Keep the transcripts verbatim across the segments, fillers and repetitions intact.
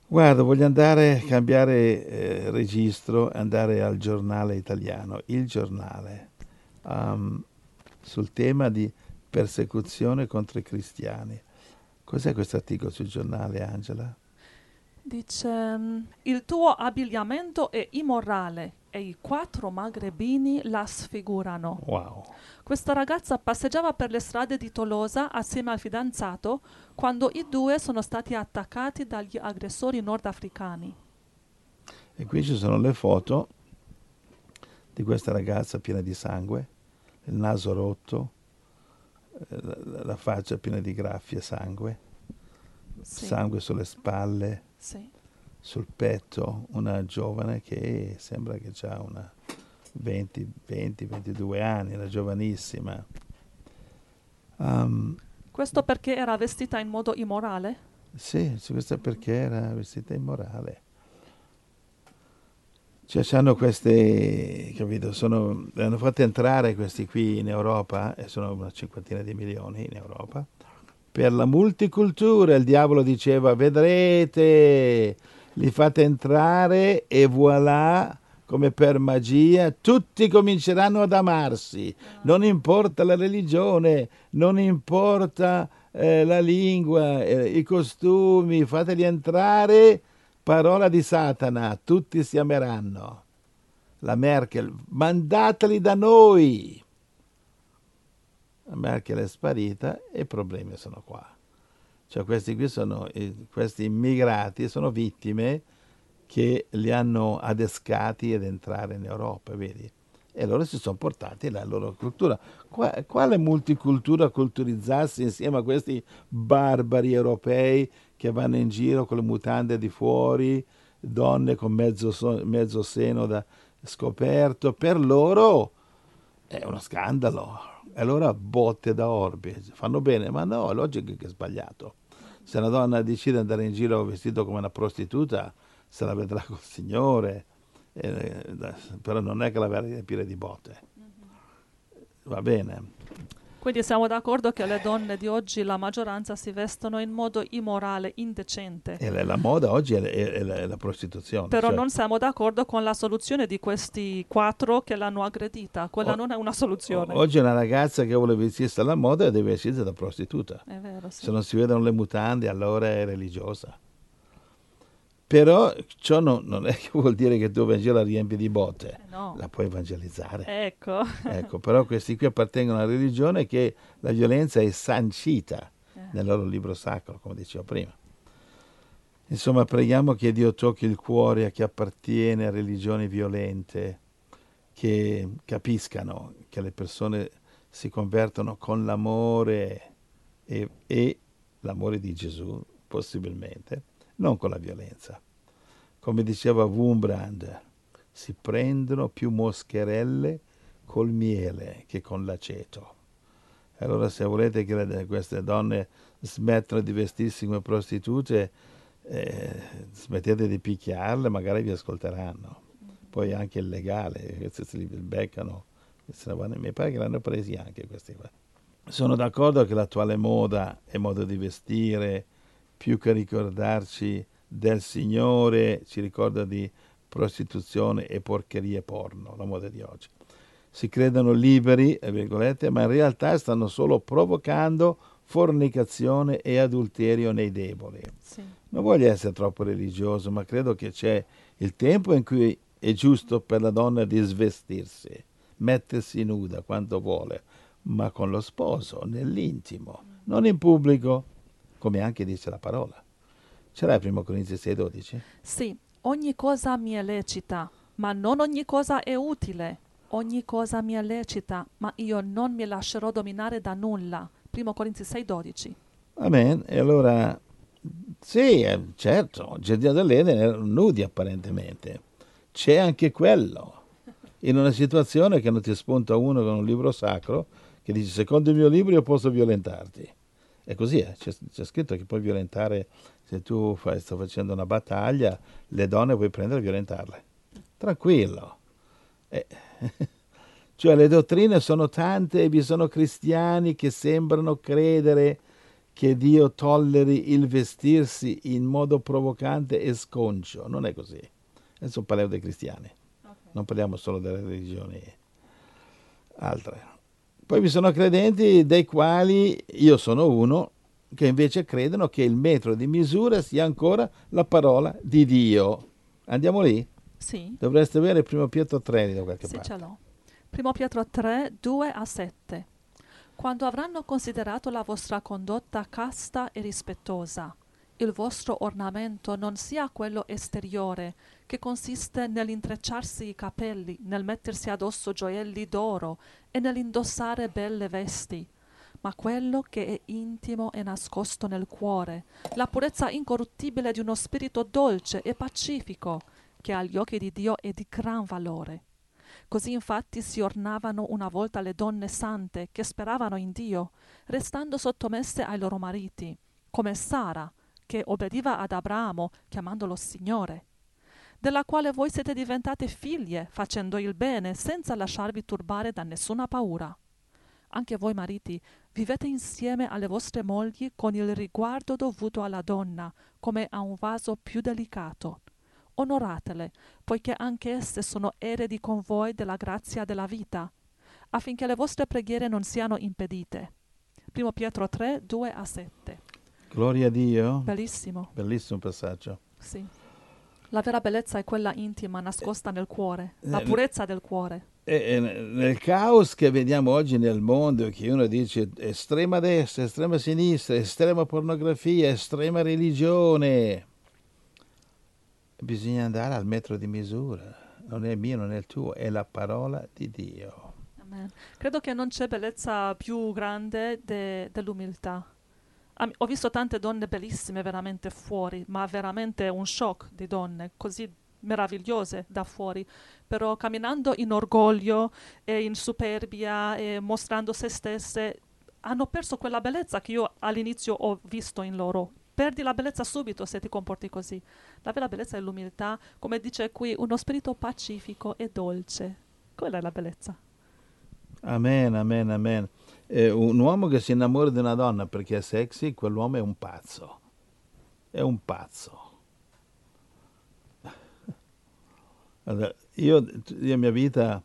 Guarda, voglio andare, cambiare eh, registro, andare al giornale italiano, Il Giornale, um, sul tema di persecuzione contro i cristiani. Cos'è questo articolo sul giornale, Angela? Dice, mm, il tuo abbigliamento è immorale e i quattro magrebini la sfigurano. Wow. Questa ragazza passeggiava per le strade di Tolosa assieme al fidanzato quando i due sono stati attaccati dagli aggressori nordafricani. E qui ci sono le foto di questa ragazza piena di sangue, il naso rotto, eh, la, la faccia piena di graffie e sangue, Sì, sangue sulle spalle, sì. sul petto, una giovane che sembra che ha una venti, venti, ventidue anni, era giovanissima. Um, Questo perché era vestita in modo immorale? sì, sì, questo è Mhm. perché era vestita immorale. Cioè, hanno queste, capito, sono, li hanno fatti entrare questi qui in Europa, e sono una cinquantina di milioni in Europa, per la multicultura. Il diavolo diceva, vedrete, li fate entrare e voilà, come per magia, tutti cominceranno ad amarsi. Ah, Non importa la religione, non importa eh, la lingua, eh, i costumi, fateli entrare, parola di Satana, tutti si ameranno. La Merkel, mandateli da noi. La Merkel è sparita e i problemi sono qua. Cioè questi qui sono, eh, questi immigrati sono vittime che li hanno adescati ad entrare in Europa, vedi? E loro si sono portati la loro cultura. Qua- quale multicultura culturizzarsi insieme a questi barbari europei che vanno in giro con le mutande di fuori, donne con mezzo, so- mezzo seno da scoperto? Per loro è uno scandalo. E allora botte da orbi. Fanno bene, ma no, è logico che è sbagliato. Se una donna decide di andare in giro vestito come una prostituta, se la vedrà col Signore, eh, però non è che la va a riempire di botte. mhm. Va bene. Quindi siamo d'accordo che le donne di oggi, la maggioranza, si vestono in modo immorale, indecente. E la, la moda oggi è, è- è la, è la prostituzione. Però Cioè, non siamo d'accordo con la soluzione di questi quattro che l'hanno aggredita. Quella o- non è una o- soluzione. oggi una ragazza che vuole vestirsi alla moda deve vestirsi da prostituta. È vero, Se sì. non si vedono le mutande, allora è religiosa. Però ciò non, non è che vuol dire che tu Vangelo la riempi di botte, Eh no. la puoi evangelizzare. Ecco. Ecco, però questi qui appartengono a una religione che la violenza è sancita Eh, nel loro libro sacro, come dicevo prima. Insomma, preghiamo che Dio tocchi il cuore a chi appartiene a religioni violente, che capiscano che le persone si convertono con l'amore e, e l'amore di Gesù, possibilmente, non con la violenza. Come diceva Wurmbrand, si prendono più moscherelle col miele che con l'aceto. E allora se volete che le- queste donne smettano di vestirsi come prostitute, eh, smettete di picchiarle, magari vi ascolteranno. Poi anche il legale, se se li beccano, se ne vanno- mi pare che l'hanno presi anche questi qua. Sono d'accordo che l'attuale moda e modo di vestire, più che ricordarci del Signore, ci ricorda di prostituzione e porcherie porno, la moda di oggi. Si credono liberi, eh, virgolette, ma in realtà stanno solo provocando fornicazione e adulterio nei deboli. sì. Non voglio essere troppo religioso, ma credo che c'è il tempo in cui è giusto per la donna di svestirsi, mettersi nuda quando vuole, ma con lo sposo, nell'intimo, non in pubblico, come anche dice la parola. Ce l'hai primo Corinzi sei dodici? Sì, ogni cosa mi è lecita, ma non ogni cosa è utile. Ogni cosa mi è lecita, ma io non mi lascerò dominare da nulla. Primo Corinzi sei dodici. Amen. E allora, sì, eh, certo, il giardino dell'Eden erano nudi apparentemente. C'è anche quello. In una situazione che non ti spunta uno con un libro sacro che dice secondo il mio libro io posso violentarti. E così è, c'è, c'è scritto che puoi violentare, se tu fai, stai facendo una battaglia, le donne puoi prendere e violentarle. Tranquillo. Eh, cioè le dottrine sono tante e vi sono cristiani che sembrano credere che Dio tolleri il vestirsi in modo provocante e sconcio. Non è così. Adesso parliamo dei cristiani, Ok. non parliamo solo delle religioni altre. Poi vi sono credenti dei quali io sono uno, che invece credono che il metro di misura sia ancora la parola di Dio. Andiamo lì? Sì, Dovreste avere il primo Pietro tre da qualche sì, ce parte. l'ho. Primo Pietro tre, due a sette. Quando avranno considerato la vostra condotta casta e rispettosa, il vostro ornamento non sia quello esteriore, che consiste nell'intrecciarsi i capelli, nel mettersi addosso gioielli d'oro e nell'indossare belle vesti, ma quello che è intimo e nascosto nel cuore, la purezza incorruttibile di uno spirito dolce e pacifico, che agli occhi di Dio è di gran valore. Così infatti si ornavano una volta le donne sante che speravano in Dio, restando sottomesse ai loro mariti, come Sara, che obbediva ad Abramo, chiamandolo Signore, della quale voi siete diventate figlie, facendo il bene, senza lasciarvi turbare da nessuna paura. Anche voi mariti, vivete insieme alle vostre mogli con il riguardo dovuto alla donna, come a un vaso più delicato. Onoratele, poiché anche esse sono eredi con voi della grazia della vita, affinché le vostre preghiere non siano impedite. Primo Pietro tre, due a sette. Gloria a Dio. Bellissimo, Bellissimo passaggio. sì. La vera bellezza è quella intima, nascosta nel cuore, la Eh, purezza del cuore. E, e nel caos che vediamo oggi nel mondo, che uno dice estrema destra, estrema sinistra, estrema pornografia, estrema religione, bisogna andare al metro di misura. Non è mio, non è il tuo, è la parola di Dio. Amen. Credo che non c'è bellezza più grande de- dell'umiltà. Am- Ho visto tante donne bellissime veramente fuori, ma veramente un shock di donne così meravigliose da fuori, però camminando in orgoglio e in superbia e mostrando se stesse, hanno perso quella bellezza che io all'inizio ho visto in loro. Perdi la bellezza subito se ti comporti così. La vera bellezza è l'umiltà, come dice qui, uno spirito pacifico e dolce. Quella è la bellezza. Amen, amen, amen. Eh, un uomo che si innamora di una donna perché è sexy, quell'uomo è un pazzo. È un pazzo. Allora, io, io mia vita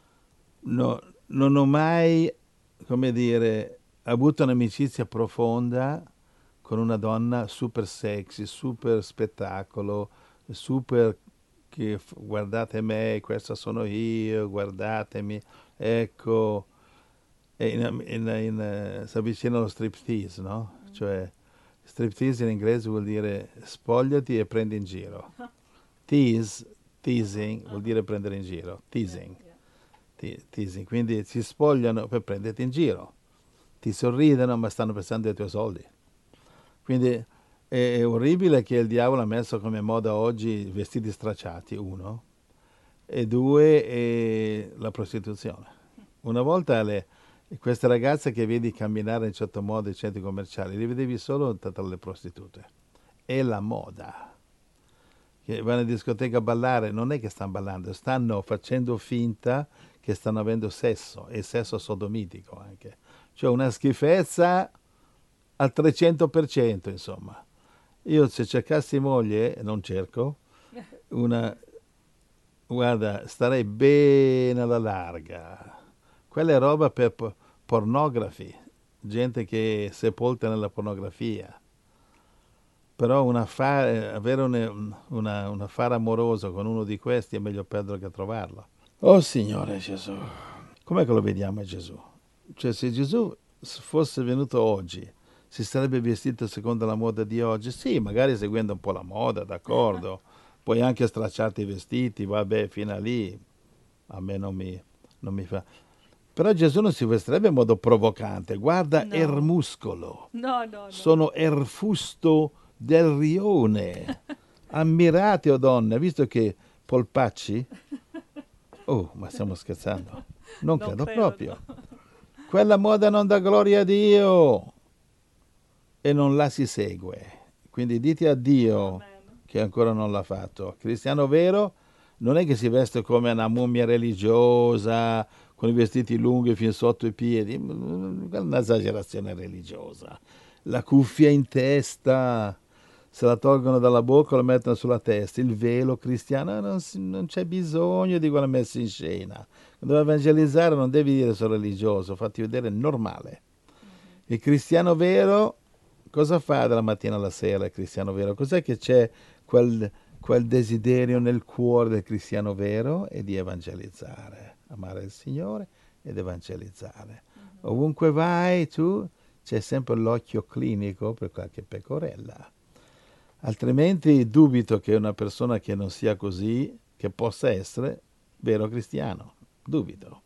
no- non ho mai, come dire, avuto un'amicizia profonda con una donna super sexy, super spettacolo, super che f- guardate me, questa sono io, guardatemi, ecco, e in, in, in, eh, si avvicina allo striptease, no? Cioè, striptease in inglese vuol dire spogliati e prendi in giro. Tease, teasing vuol dire prendere in giro, teasing, te- teasing, quindi si spogliano per prenderti in giro, ti sorridono ma stanno pensando ai tuoi soldi. Quindi è, è orribile che il diavolo ha messo come moda oggi vestiti stracciati, uno, e due, è la prostituzione. Una volta le, queste ragazze che vedi camminare in un certo modo nei centri commerciali, li vedevi solo tra le prostitute. È la moda. Che vanno in discoteca a ballare, non è che stanno ballando, stanno facendo finta che stanno avendo sesso, e sesso sodomitico anche. Cioè una schifezza al trecento per cento, insomma. Io se cercassi moglie, non cerco, una, guarda, starei bene alla larga. Quella è roba per po- pornografi, gente che è sepolta nella pornografia. Però un affare, avere un, una- un affare amoroso con uno di questi è meglio perderlo che trovarlo. Oh Signore Gesù, com'è che lo vediamo a Gesù? Cioè se Gesù s- fosse venuto oggi, si sarebbe vestito secondo la moda di oggi? Sì, magari seguendo un po' la moda, d'accordo. Puoi anche stracciarti i vestiti, vabbè, fino a lì a me non mi, non mi fa. Però Gesù non si vestirebbe in modo provocante. Guarda, No, Ermuscolo. no, no, no. Sono Erfusto del Rione. Ammirate, o donne, visto che Polpacci? Oh, ma stiamo scherzando. Non Non credo credo, proprio. no. Quella moda non dà gloria a Dio e non la si segue. Quindi dite a Dio Amen. che ancora non l'ha fatto. Cristiano vero non è che si veste come una mummia religiosa, con i vestiti lunghi fin sotto i piedi, è un'esagerazione religiosa. la cuffia in testa, se la tolgono dalla bocca e la mettono sulla testa, il velo cristiano, non, si- non c'è bisogno di quella messa in scena. Quando vai a evangelizzare non devi dire sono religioso, fatti vedere normale. Il cristiano vero cosa fa dalla mattina alla sera, il cristiano vero? Cos'è che c'è quel, quel desiderio nel cuore del cristiano vero? È di evangelizzare, amare il Signore ed evangelizzare. Ovunque vai tu c'è sempre l'occhio clinico per qualche pecorella. Altrimenti dubito che una persona che non sia così, che possa essere vero cristiano. Dubito.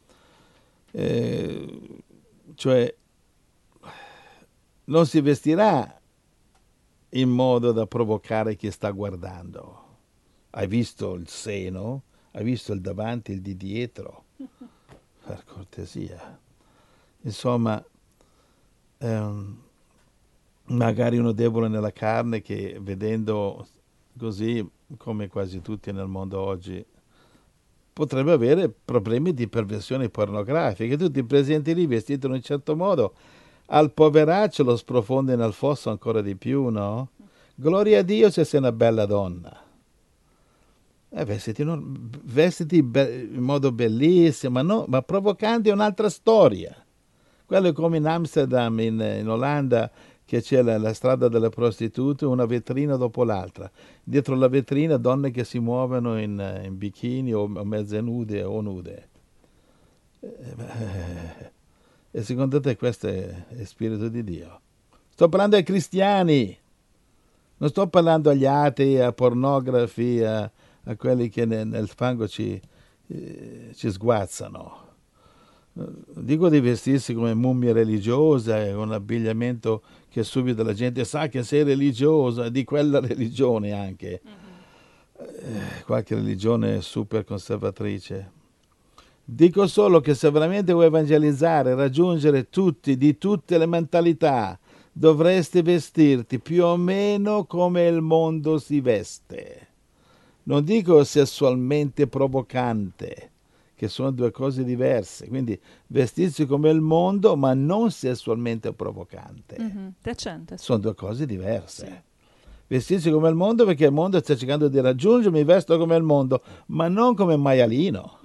Eh, cioè, non si vestirà in modo da provocare chi sta guardando. Hai visto il seno? Hai visto il davanti e il di dietro? Per cortesia. Insomma, ehm, magari uno debole nella carne che vedendo così, come quasi tutti nel mondo oggi, potrebbe avere problemi di perversione pornografica. Tu ti presenti lì vestito in un certo modo, al poveraccio lo sprofondi nel fosso ancora di più, no? Gloria a Dio se sei una bella donna. Eh, vestiti, non- vestiti be- in modo bellissimo, ma, no, ma provocando un'altra storia. Quello è come in Amsterdam, in, in Olanda, che c'è la, la strada delle prostitute, una vetrina dopo l'altra. Dietro la vetrina donne che si muovono in, in bikini o, o mezze nude o nude. Eh, E secondo te questo è, è spirito di Dio? Sto parlando ai cristiani, non sto parlando agli atei, a pornografi, a, a quelli che nel, nel fango ci, eh, ci sguazzano. Dico di vestirsi come mummie religiose, con un abbigliamento che subito la gente sa che sei religiosa, di quella religione anche, eh, qualche religione super conservatrice. Dico solo che se veramente vuoi evangelizzare, raggiungere tutti, di tutte le mentalità, dovresti vestirti più o meno come il mondo si veste. Non dico sessualmente provocante, che sono due cose diverse. Quindi vestirsi come il mondo, ma non sessualmente provocante. Mhm, decente. Sono due cose diverse. Sì. Vestirsi come il mondo perché il mondo sta cercando di raggiungermi, vesto come il mondo, ma non come maialino.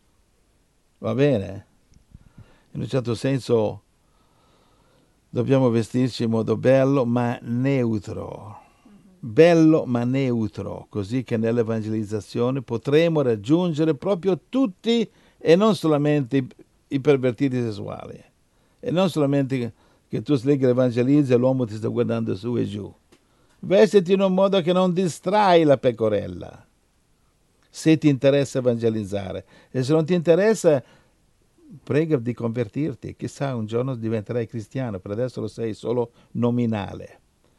Va bene? In un certo senso dobbiamo vestirci in modo bello ma neutro. Bello ma neutro, così che nell'evangelizzazione potremo raggiungere proprio tutti e non solamente i, i pervertiti sessuali. E non solamente che, che tu sei lì che evangelizzi e l'uomo ti sta guardando su e giù. Vestiti in un modo che non distrai la pecorella, se ti interessa evangelizzare. E se non ti interessa, prega di convertirti. Chissà, un giorno diventerai cristiano, per adesso lo sei solo nominale.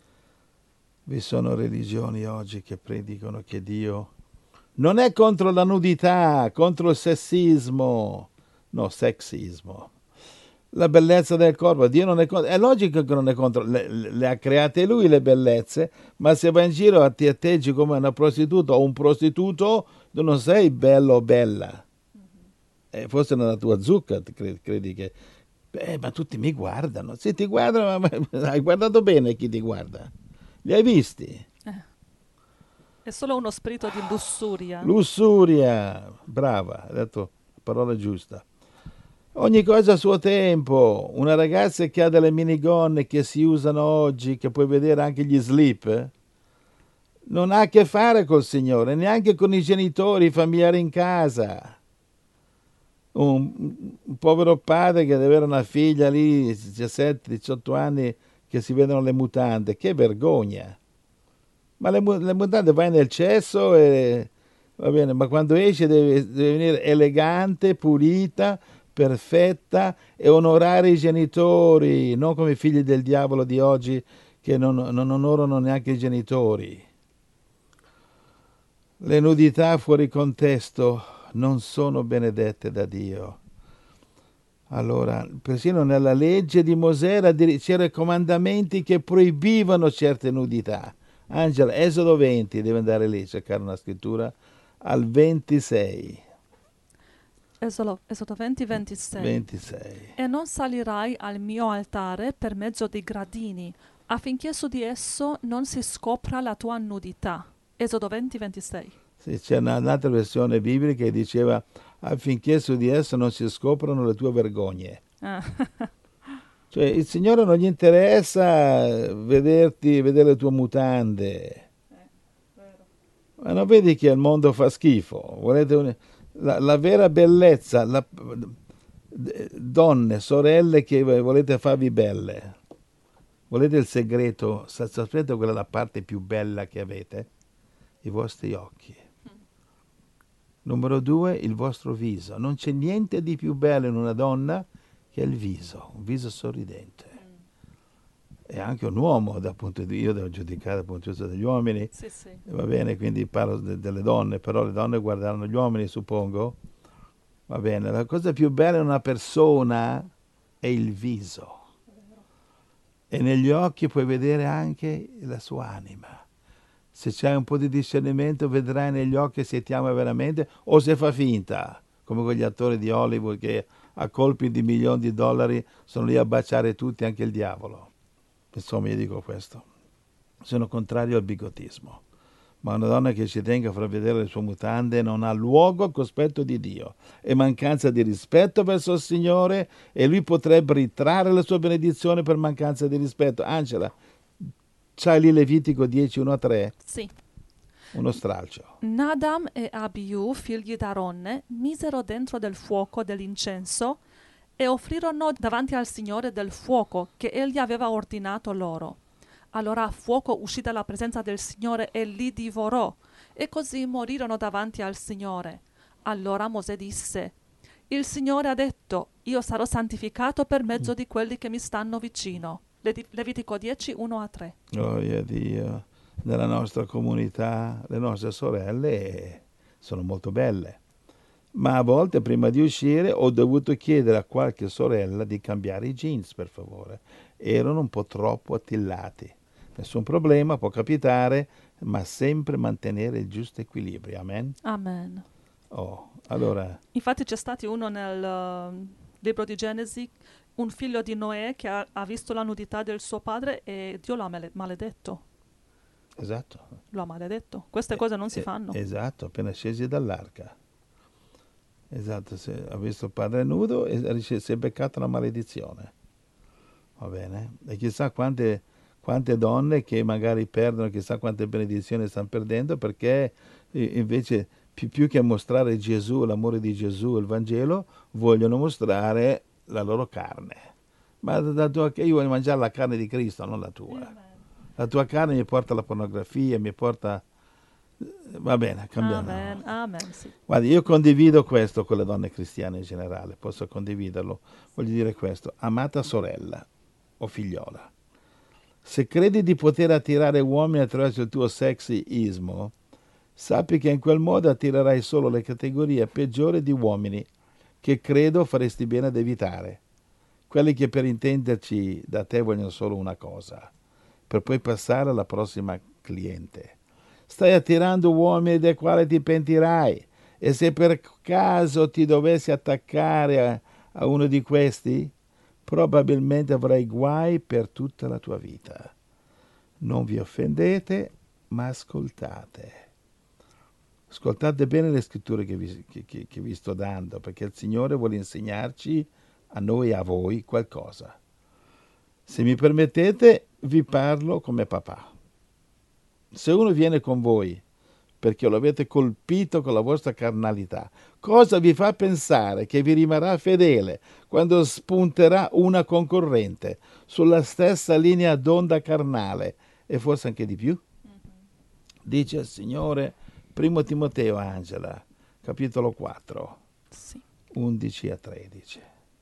Vi sono religioni oggi che predicano che Dio non è contro la nudità, contro il sessismo, no, sexismo, la bellezza del corpo. Dio non è contro, è logico che non è contro, le, le ha create Lui le bellezze, ma se vai in giro e ti atteggi come una prostituta o un prostituto, tu non sei bello o bella. Eh, forse nella tua zucca credi, credi che... Eh, ma tutti mi guardano. Se ti guardano, ma, ma hai guardato bene chi ti guarda? Li hai visti? Eh, È solo uno spirito di lussuria. Lussuria, brava, hai detto la parola giusta. Ogni cosa a suo tempo. Una ragazza che ha delle minigonne che si usano oggi, che puoi vedere anche gli slip, eh, non ha a che fare col Signore, neanche con i genitori, i familiari in casa. Un, un povero padre che deve avere una figlia lì, diciassette diciotto anni, che si vedono le mutande, che vergogna. Ma le, le mutande vai nel cesso e va bene, ma quando esce deve, deve venire elegante, pulita, perfetta e onorare i genitori, non come i figli del diavolo di oggi che non, non onorano neanche i genitori. Le nudità fuori contesto non sono benedette da Dio. Allora, persino nella legge di Mosè c'erano comandamenti che proibivano certe nudità. Angela, Esodo venti, deve andare lì, cercare una scrittura, al ventisei. Esodo, Esodo venti ventisei. ventisei. E non salirai al mio altare per mezzo di gradini, affinché su di esso non si scopra la tua nudità. Esodo venti ventisei. Sì, c'è una- un'altra versione biblica che diceva affinché su di esso non si scoprano le tue vergogne. Ah. Cioè, il Signore non gli interessa vederti, vedere le tue mutande. Ma non vedi che il mondo fa schifo? Volete un- la, la vera bellezza, la- donne, sorelle che volete farvi belle. Volete il segreto? Sa- Sapete qual è la parte più bella che avete? I vostri occhi. Numero due, il vostro viso. Non c'è niente di più bello in una donna che il viso, un viso sorridente. E anche un uomo, dal punto di io devo giudicare dal punto di vista degli uomini, Sì, sì. va bene, quindi parlo de- delle donne, però le donne guarderanno gli uomini, suppongo. Va bene, la cosa più bella in una persona è il viso. E negli occhi puoi vedere anche la sua anima. Se c'hai un po' di discernimento vedrai negli occhi se ti ama veramente o se fa finta, come quegli attori di Hollywood che a colpi di milioni di dollari sono lì a baciare tutti, anche il diavolo. Insomma, io dico questo. Sono contrario al bigotismo. Ma una donna che ci tenga a far vedere le sue mutande non ha luogo al cospetto di Dio. È mancanza di rispetto verso il Signore e lui potrebbe ritrarre la sua benedizione per mancanza di rispetto. Angela, c'hai lì Levitico dieci, uno a tre? Sì. Uno stralcio. Nadam e Abiu, figli d'Aaronne, misero dentro del fuoco dell'incenso e offrirono davanti al Signore del fuoco che egli aveva ordinato loro. Allora fuoco uscì dalla presenza del Signore e li divorò, e così morirono davanti al Signore. Allora Mosè disse: Il Signore ha detto: Io sarò santificato per mezzo di quelli che mi stanno vicino. Levit- Levitico dieci, uno a tre. Gloria a Dio. Nella nostra comunità le nostre sorelle sono molto belle. Ma a volte prima di uscire ho dovuto chiedere a qualche sorella di cambiare i jeans, per favore. Erano un po' troppo attillati. Nessun problema, può capitare, ma sempre mantenere il giusto equilibrio. Amen? Amen. Oh, allora, Infatti c'è stato uno nel uh, libro di Genesi, un figlio di Noè che ha, ha visto la nudità del suo padre e Dio l'ha male- maledetto. esatto. Lo ha maledetto. Queste cose non si Eh, fanno. Esatto, appena scesi dall'arca. Esatto, se ha visto il padre nudo e ha rice- si è beccato una maledizione. Va bene? E chissà quante, quante donne che magari perdono, chissà quante benedizioni stanno perdendo perché eh, invece più, più che mostrare Gesù, l'amore di Gesù, il Vangelo, vogliono mostrare la loro carne. Ma la tua, io voglio mangiare la carne di Cristo, non la tua. La tua carne mi porta alla pornografia, mi porta... Va bene, cambiamo. Amen, amen, sì. Guardi, io condivido questo con le donne cristiane in generale, posso condividerlo. Voglio dire questo, amata sorella o figliola, se credi di poter attirare uomini attraverso il tuo sexyismo, sappi che in quel modo attirerai solo le categorie peggiori di uomini che credo faresti bene ad evitare. Quelli che per intenderci da te vogliono solo una cosa, per poi passare alla prossima cliente. Stai attirando uomini dei quali ti pentirai e se per caso ti dovessi attaccare a, a uno di questi, probabilmente avrai guai per tutta la tua vita. Non vi offendete, ma ascoltate. Ascoltate bene le scritture che vi, che, che, che vi sto dando, perché il Signore vuole insegnarci a noi e a voi qualcosa. Se mi permettete, vi parlo come papà. Se uno viene con voi perché lo avete colpito con la vostra carnalità, cosa vi fa pensare che vi rimarrà fedele quando spunterà una concorrente sulla stessa linea d'onda carnale e forse anche di più? Mm-hmm. Dice il Signore, primo Timoteo, Angela, capitolo quattro, Sì. undici a tredici.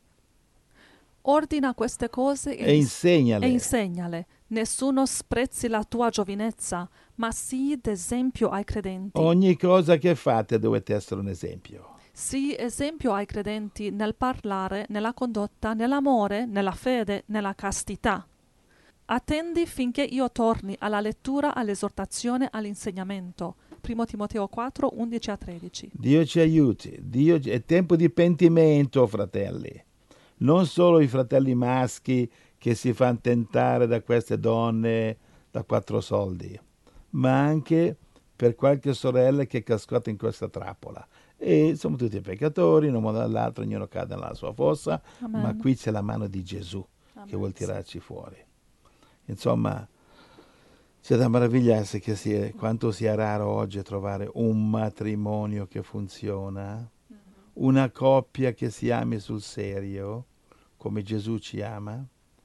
Ordina queste cose e insegnale. e insegnale. Nessuno sprezzi la tua giovinezza, ma sii d'esempio ai credenti. Ogni cosa che fate dovete essere un esempio. Sii esempio ai credenti nel parlare, nella condotta, nell'amore, nella fede, nella castità. Attendi finché io torni alla lettura, all'esortazione, all'insegnamento. Primo Timoteo quattro, undici a tredici. Dio ci aiuti. Dio, è tempo di pentimento, fratelli. Non solo i fratelli maschi che si fanno tentare da queste donne da quattro soldi, ma anche per qualche sorella che è cascata in questa trappola. E siamo tutti peccatori, in un modo o nell'altro ognuno cade nella sua fossa, Amen. ma qui c'è la mano di Gesù Amen. che vuol tirarci fuori. Insomma, c'è da meravigliarsi che sia, quanto sia raro oggi trovare un matrimonio che funziona, mm-hmm. una coppia che si ami sul serio, come Gesù ci ama.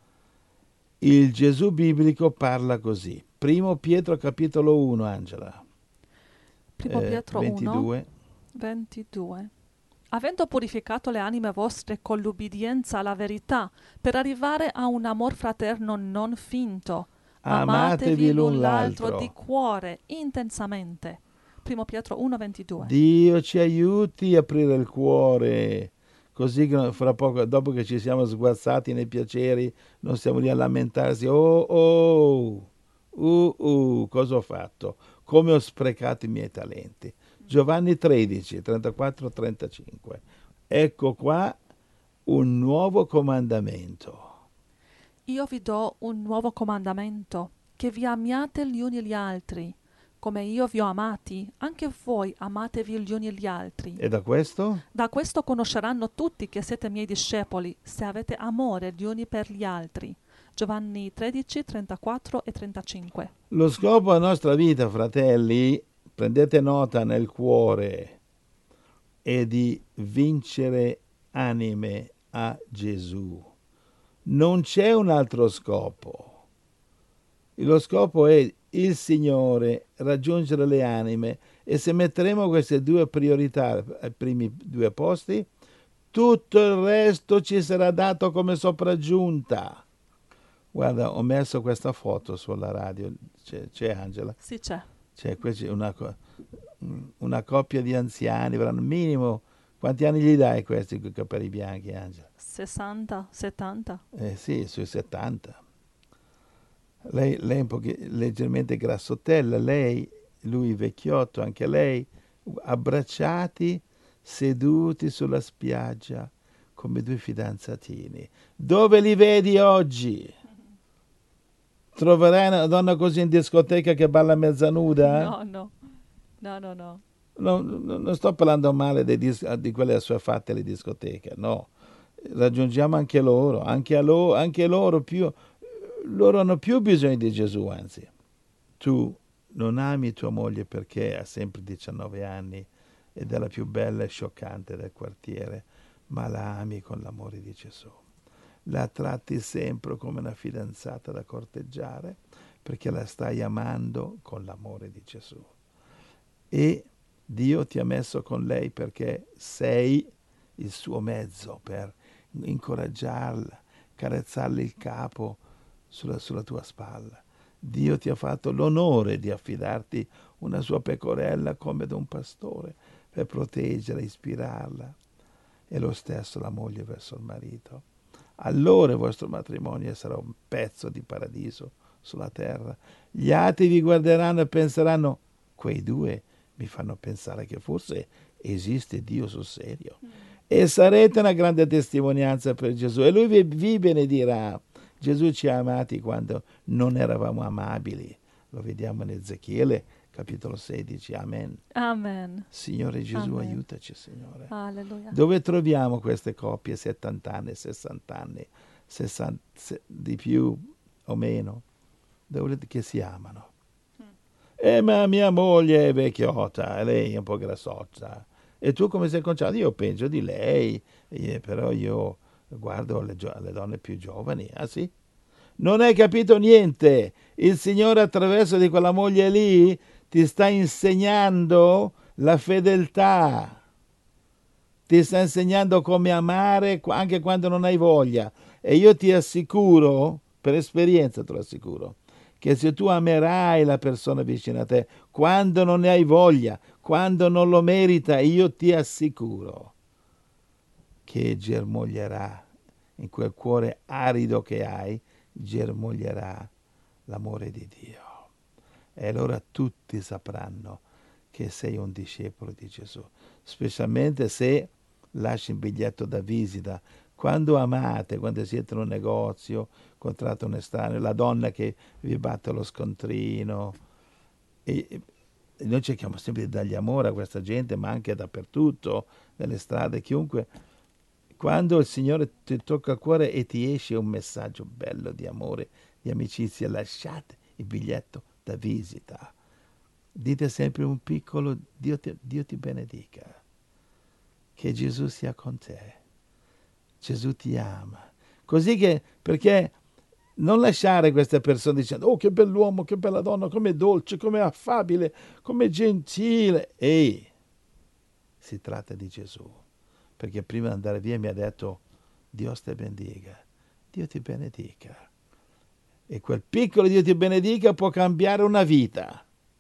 Il Gesù biblico parla così. Primo Pietro capitolo uno, Angela. Primo eh, Pietro ventidue. uno, ventidue. Avendo purificato le anime vostre con l'ubbidienza alla verità, per arrivare a un amor fraterno non finto, amatevi l'un l'altro di cuore, intensamente. Primo Pietro uno, ventidue. Dio ci aiuti a aprire il cuore, così che fra poco, dopo che ci siamo sguazzati nei piaceri, non stiamo lì a lamentarsi. Oh, oh, uh, uh, cosa ho fatto? Come ho sprecato i miei talenti. Giovanni tredici, trentaquattro trentacinque. Ecco qua un nuovo comandamento. Io vi do un nuovo comandamento, che vi amiate gli uni gli altri. Come io vi ho amati, anche voi amatevi gli uni gli altri. E da questo? Da questo conosceranno tutti che siete miei discepoli, se avete amore gli uni per gli altri. Giovanni tredici, trentaquattro e trentacinque. Lo scopo della nostra vita, fratelli, prendete nota nel cuore, è di vincere anime a Gesù. Non c'è un altro scopo. Lo scopo è il Signore, raggiungere le anime, e se metteremo queste due priorità ai primi due posti, tutto il resto ci sarà dato come sopraggiunta. Guarda, ho messo questa foto sulla radio. C'è, c'è Angela? Sì, c'è. C'è, c'è una, una coppia di anziani, avranno minimo. Quanti anni gli dai questi con i capelli bianchi, Angela? sessanta, settanta. Eh sì, sui settanta. Lei, lei è un po' leggermente grassottella, lei, lui vecchiotto, anche lei, abbracciati, seduti sulla spiaggia come due fidanzatini. Dove li vedi oggi? Troverai una donna così in discoteca che balla mezza nuda? No, no, no, no, no. No, no, non sto parlando male dei dis- di quelle assuefatte alle discoteche, no. Raggiungiamo anche loro, anche, a loro, anche loro più, loro hanno più bisogno di Gesù, anzi. Tu non ami tua moglie perché ha sempre diciannove anni ed è la più bella e scioccante del quartiere, ma la ami con l'amore di Gesù. La tratti sempre come una fidanzata da corteggiare perché la stai amando con l'amore di Gesù. E Dio ti ha messo con lei perché sei il suo mezzo per incoraggiarla, carezzarle il capo sulla, sulla tua spalla. Dio ti ha fatto l'onore di affidarti una sua pecorella come ad un pastore per proteggerla, ispirarla. E lo stesso la moglie verso il marito. Allora il vostro matrimonio sarà un pezzo di paradiso sulla terra. Gli altri vi guarderanno e penseranno: quei due mi fanno pensare che forse esiste Dio sul serio. Mm. E sarete una grande testimonianza per Gesù. E lui vi, vi benedirà. Gesù ci ha amati quando non eravamo amabili. Lo vediamo in Ezechiele, capitolo sedici. Amen. Amen. Signore Gesù, Amen. Aiutaci, Signore. Alleluia. Dove troviamo queste coppie, settanta anni, sessanta anni, sessanta, di più o meno, dove che si amano? Mm. Eh, ma mia moglie è vecchiotta, lei è un po' grassotta. E tu come sei conciato? Io penso di lei, eh, però io guardo le, gio- le donne più giovani. Ah sì? Non hai capito niente. Il Signore attraverso di quella moglie lì ti sta insegnando la fedeltà. Ti sta insegnando come amare anche quando non hai voglia. E io ti assicuro, per esperienza te lo assicuro, che se tu amerai la persona vicino a te, quando non ne hai voglia, quando non lo merita, io ti assicuro che germoglierà in quel cuore arido che hai, germoglierà l'amore di Dio. E allora tutti sapranno che sei un discepolo di Gesù, specialmente se lasci un biglietto da visita. Quando amate, quando siete in un negozio, incontrate un estraneo, la donna che vi batte lo scontrino, e, e noi cerchiamo sempre di dargli amore a questa gente, ma anche dappertutto, nelle strade, chiunque. Quando il Signore ti tocca il cuore e ti esce un messaggio bello di amore, di amicizia, lasciate il biglietto da visita. Dite sempre un piccolo Dio ti, Dio ti benedica, che Gesù sia con te, Gesù ti ama. Così che, perché non lasciare queste persone dicendo oh che bell'uomo, che bella donna, com'è dolce, com'è affabile, com'è gentile. Ehi, si tratta di Gesù, perché prima di andare via mi ha detto Dio ti benedica, Dio ti benedica. E quel piccolo Dio ti benedica può cambiare una vita.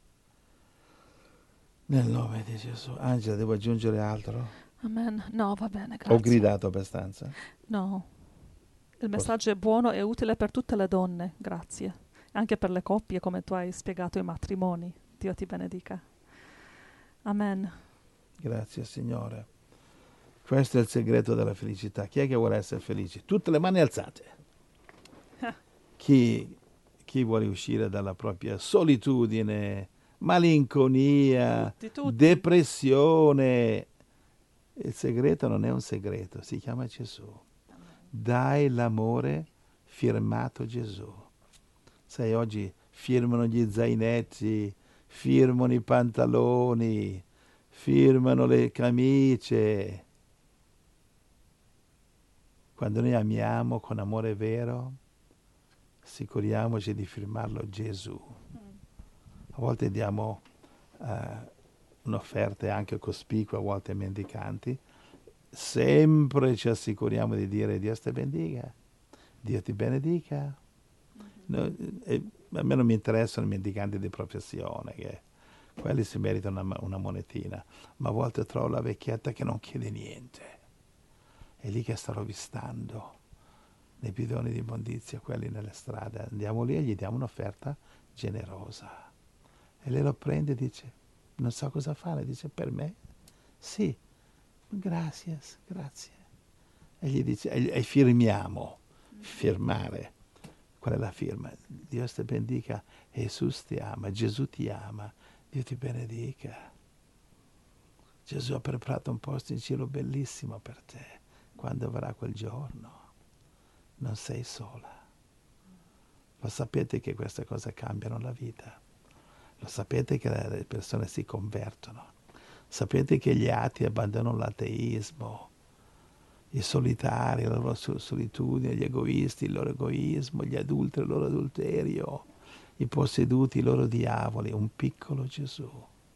Nel nome di Gesù. Angela, devo aggiungere altro? Amen. No, va bene, Ho grazie. gridato abbastanza? No, il Posso- messaggio è buono e utile per tutte le donne, grazie. Anche per le coppie, come tu hai spiegato i matrimoni. Dio ti benedica. Amen. Grazie Signore. Questo è il segreto della felicità. Chi è che vuole essere felice? Tutte le mani alzate. Chi, chi vuole uscire dalla propria solitudine, malinconia, Tutti, tutti. depressione? Il segreto non è un segreto, si chiama Gesù. Dai l'amore firmato Gesù. Sai, oggi firmano gli zainetti, firmano i pantaloni, firmano le camicie. Quando noi amiamo con amore vero, assicuriamoci di firmarlo Gesù. A volte diamo eh, un'offerta anche cospicua, a volte ai mendicanti. Sempre ci assicuriamo di dire Dio ti benedica, Dio ti benedica. No, e a me non mi interessano i mendicanti di professione, che quelli si meritano una, una monetina, ma a volte trovo la vecchietta che non chiede niente. È lì che sto rovistando nei bidoni di immondizia, quelli nelle strade. Andiamo lì e gli diamo un'offerta generosa. E lei lo prende e dice, non so cosa fare, dice, per me? Sì, grazie, grazie. E gli dice, e, e firmiamo, firmare. Qual è la firma? Dio ti benedica, Gesù ti ama, Gesù ti ama, Dio ti benedica. Gesù ha preparato un posto in cielo bellissimo per te. Quando verrà quel giorno, non sei sola. Lo sapete che queste cose cambiano la vita. Lo sapete che le persone si convertono. Sapete che gli atei abbandonano l'ateismo, i solitari, la loro solitudine, gli egoisti, il loro egoismo, gli adulteri, il loro adulterio, i posseduti, i loro diavoli, un piccolo Gesù.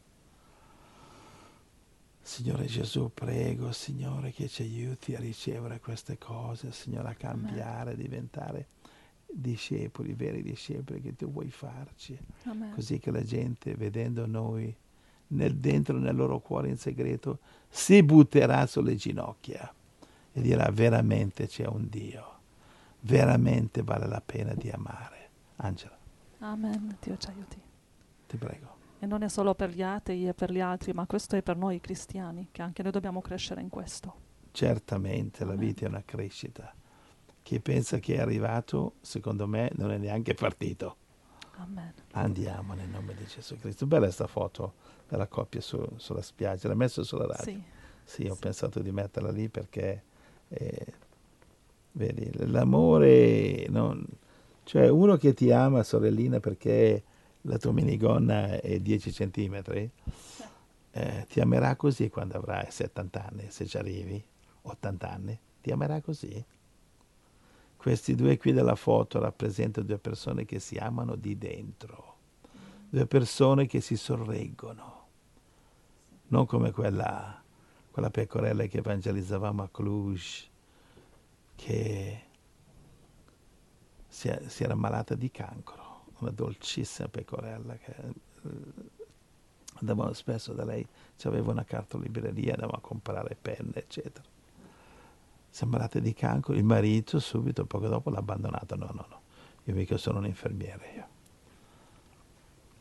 Signore Gesù, prego, Signore, che ci aiuti a ricevere queste cose, Signore, a cambiare, a diventare discepoli, veri discepoli che tu vuoi farci. Amen. Così che la gente, vedendo noi, nel, dentro nel loro cuore in segreto, si butterà sulle ginocchia e dirà veramente c'è un Dio, veramente vale la pena di amare. Angela, Amen. Dio ci aiuti. ti prego. E non è solo per gli atei e per gli altri, ma questo è per noi cristiani, che anche noi dobbiamo crescere in questo. Certamente la Amen. vita è una crescita. Chi pensa che è arrivato, secondo me, non è neanche partito. Amen. Andiamo nel nome di Gesù Cristo. Bella sta foto della coppia su, sulla spiaggia. L'ha messa sulla radio? Sì. Sì, ho Sì. pensato di metterla lì perché, eh, vedi, l'amore, non, cioè uno che ti ama, sorellina, perché la tua minigonna è dieci centimetri, eh, ti amerà così quando avrai settanta anni, se ci arrivi, ottanta anni, ti amerà così. Questi due qui della foto rappresentano due persone che si amano di dentro, due persone che si sorreggono, non come quella, quella pecorella che evangelizzavamo a Cluj, che si, si era malata di cancro, una dolcissima pecorella che eh, andavamo spesso da lei, aveva una cartolibreria, andavamo a comprare penne, eccetera. Si è malata di cancro, il marito subito, poco dopo, l'ha abbandonata. No, no, no, io mica sono un infermiere io.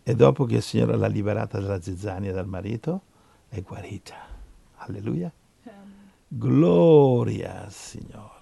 E dopo che il Signore l'ha liberata dalla zizzania dal marito, è guarita. Alleluia. Gloria al Signore.